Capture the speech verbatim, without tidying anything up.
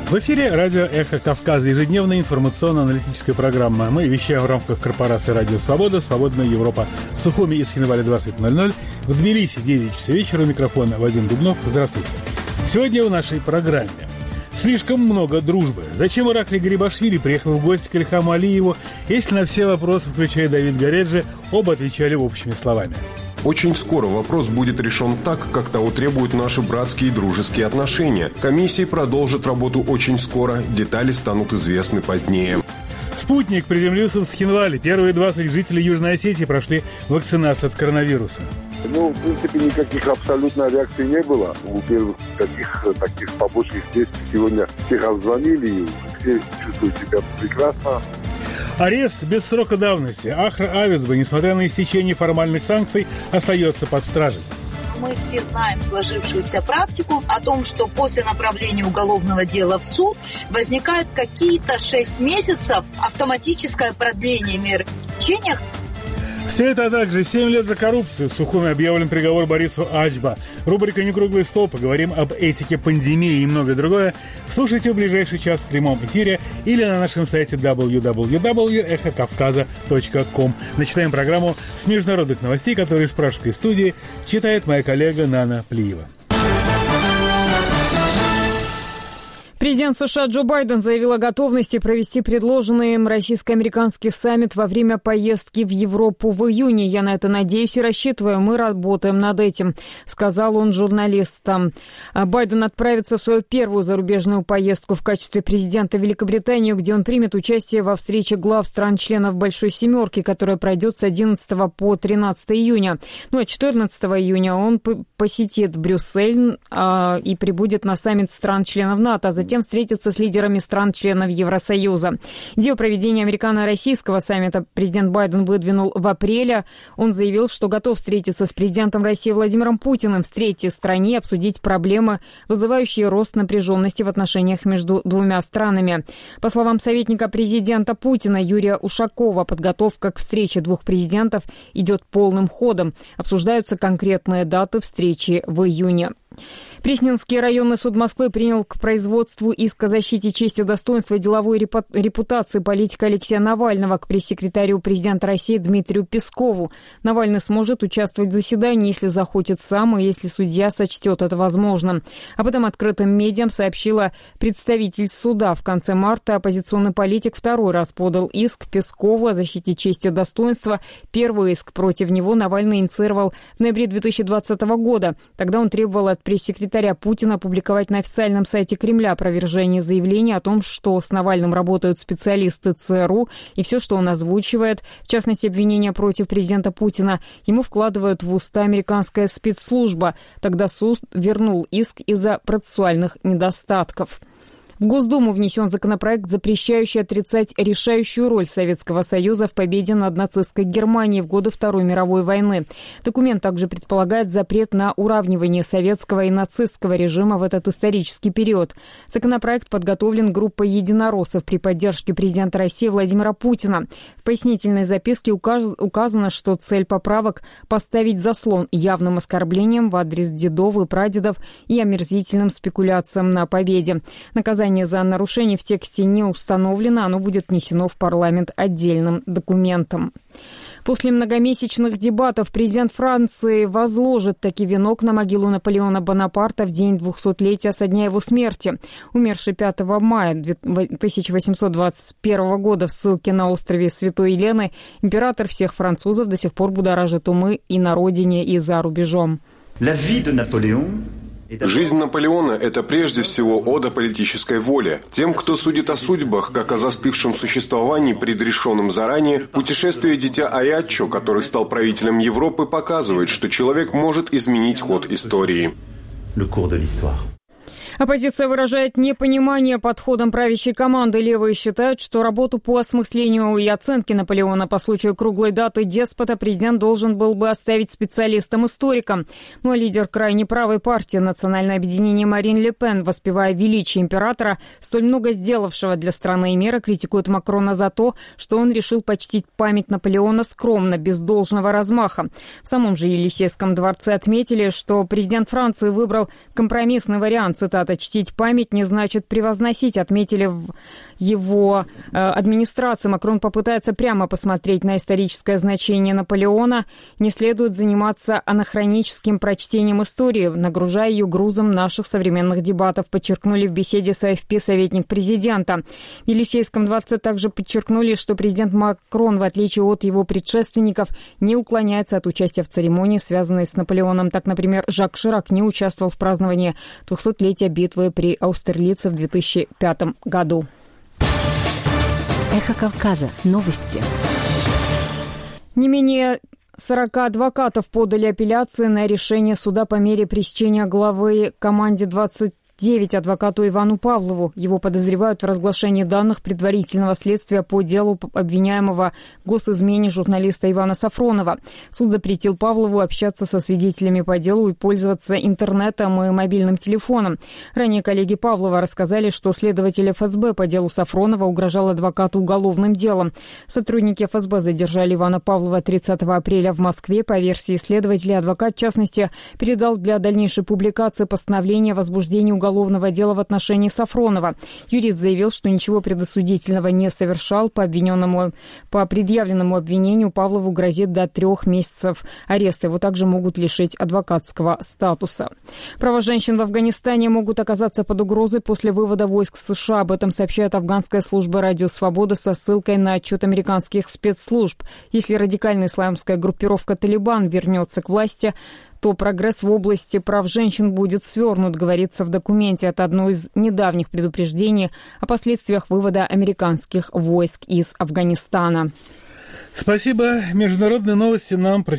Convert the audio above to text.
В эфире радио «Эхо Кавказа», ежедневная информационно-аналитическая программа. Мы вещаем в рамках корпорации «Радио Свобода», «Свободная Европа». В Сухуми и Схинвале двадцать ноль ноль, в Тбилиси девять часов вечера. У микрофона Вадим Дубнов. Здравствуйте. Сегодня в нашей программе слишком много дружбы. Зачем Иракли Гарибашвили приехал в гости к Ильхаму Алиеву, если на все вопросы, включая Давид Гареджи, оба отвечали общими словами? Очень скоро вопрос будет решен так, как того требуют наши братские и дружеские отношения. Комиссии продолжат работу очень скоро, детали станут известны позднее. Спутник приземлился в Схинвале. Первые двадцать жителей Южной Осетии прошли вакцинацию от коронавируса. Ну, в принципе, никаких абсолютно реакций не было. У первых таких, таких побочных действий сегодня всех обзвонили, и все чувствуют себя прекрасно. Арест без срока давности. Ахра Авицба, несмотря на истечение формальных санкций, остается под стражей. Мы все знаем сложившуюся практику о том, что после направления уголовного дела в суд возникают какие-то шесть месяцев автоматическое продление мер пресечения. Все это, а также семь лет за коррупцию. В Сухуми объявлен приговор Борису Ачба. Рубрика «Некруглый стол». Поговорим об этике пандемии и многое другое. Слушайте в ближайший час в прямом эфире или на нашем сайте дабл ю дабл ю дабл ю точка эхо кавказа точка ком. Начинаем программу с международных новостей, которые из пражской студии читает моя коллега Нана Плиева. Президент США Джо Байден заявил о готовности провести предложенный им российско-американский саммит во время поездки в Европу в июне. «Я на это надеюсь и рассчитываю. Мы работаем над этим», — сказал он журналистам. Байден отправится в свою первую зарубежную поездку в качестве президента в Великобританию, где он примет участие во встрече глав стран-членов Большой Семерки, которая пройдет с одиннадцатого по тринадцатое июня. Ну а четырнадцатого июня он посетит Брюссель а, и прибудет на саммит стран-членов НАТО, а затем Затем встретиться с лидерами стран-членов Евросоюза. Идею проведения американо-российского саммита президент Байден выдвинул в апреле. Он заявил, что готов встретиться с президентом России Владимиром Путиным в третьей стране и обсудить проблемы, вызывающие рост напряженности в отношениях между двумя странами. По словам советника президента Путина Юрия Ушакова, подготовка к встрече двух президентов идет полным ходом. Обсуждаются конкретные даты встречи в июне. Пресненский районный суд Москвы принял к производству иск о защите чести, достоинства и деловой репутации политика Алексея Навального к пресс-секретарю президента России Дмитрию Пескову. Навальный сможет участвовать в заседании, если захочет сам и если судья сочтет это возможным. Об этом открытым медиам сообщила представитель суда. В конце марта оппозиционный политик второй раз подал иск Пескову о защите чести и достоинства. Первый иск против него Навальный инициировал в ноябре две тысячи двадцатого года. Тогда он требовал от пресс-секретаря Путина опубликовать на официальном сайте Кремля опровержение заявления о том, что с Навальным работают специалисты ЦРУ, и все, что он озвучивает, в частности, обвинения против президента Путина, ему вкладывают в уста американская спецслужба. Тогда суд вернул иск из-за процессуальных недостатков. В Госдуму внесен законопроект, запрещающий отрицать решающую роль Советского Союза в победе над нацистской Германией в годы Второй мировой войны. Документ также предполагает запрет на уравнивание советского и нацистского режима в этот исторический период. Законопроект подготовлен группой единороссов при поддержке президента России Владимира Путина. В пояснительной записке указано, что цель поправок – поставить заслон явным оскорблениям в адрес дедов и прадедов и омерзительным спекуляциям на победе. Наказание за нарушение в тексте не установлено, оно будет внесено в парламент отдельным документом. После многомесячных дебатов президент Франции возложит таки венок на могилу Наполеона Бонапарта в день двухсотлетия со дня его смерти. Умерший пятого мая тысяча восемьсот двадцать первого года в ссылке на острове Святой Елены, император всех французов до сих пор будоражит умы и на родине, и за рубежом. Жизнь Наполеона – это прежде всего ода политической воле. Тем, кто судит о судьбах, как о застывшем существовании, предрешенном заранее, путешествие дитя Аяччо, который стал правителем Европы, показывает, что человек может изменить ход истории. Оппозиция выражает непонимание подходом правящей команды. Левые считают, что работу по осмыслению и оценке Наполеона по случаю круглой даты деспота президент должен был бы оставить специалистам-историкам. Ну а лидер крайне правой партии «Национальное объединение» Марин Ле Пен, воспевая величие императора, столь много сделавшего для страны и мира, критикует Макрона за то, что он решил почтить память Наполеона скромно, без должного размаха. В самом же Елисейском дворце отметили, что президент Франции выбрал компромиссный вариант, цитата, цитата, «чтить память не значит превозносить», отметили в его э, администрации. Макрон попытается прямо посмотреть на историческое значение Наполеона. Не следует заниматься анахроническим прочтением истории, нагружая ее грузом наших современных дебатов, подчеркнули в беседе с АФП советник президента. В Елисейском дворце также подчеркнули, что президент Макрон, в отличие от его предшественников, не уклоняется от участия в церемонии, связанной с Наполеоном. Так, например, Жак Ширак не участвовал в праздновании двухсотлетия битвы при Аустерлице в две тысячи пятом году. Эхо Кавказа. Новости. Не менее сорока адвокатов подали апелляции на решение суда по мере пресечения главы команде двадцать девять адвокату Ивану Павлову. Его подозревают в разглашении данных предварительного следствия по делу обвиняемого в госизмене журналиста Ивана Сафронова. Суд запретил Павлову общаться со свидетелями по делу и пользоваться интернетом и мобильным телефоном. Ранее коллеги Павлова рассказали, что следователь эф эс бэ по делу Сафронова угрожал адвокату уголовным делом. Сотрудники эф эс бэ задержали Ивана Павлова тридцатого апреля в Москве. По версии следователя, адвокат, в частности, передал для дальнейшей публикации постановление о возбуждении уголовного уголовного дела в отношении Сафронова. Юрист заявил, что ничего предосудительного не совершал. По обвиненному, по предъявленному обвинению Павлову грозит до трех месяцев ареста. Его также могут лишить адвокатского статуса. Права женщин в Афганистане могут оказаться под угрозой после вывода войск США. Об этом сообщает афганская служба «Радио Свобода» со ссылкой на отчет американских спецслужб. Если радикальная исламская группировка «Талибан» вернется к власти, то прогресс в области прав женщин будет свернут, говорится в документе. Это одно из недавних предупреждений о последствиях вывода американских войск из Афганистана. Спасибо. Международные новости нам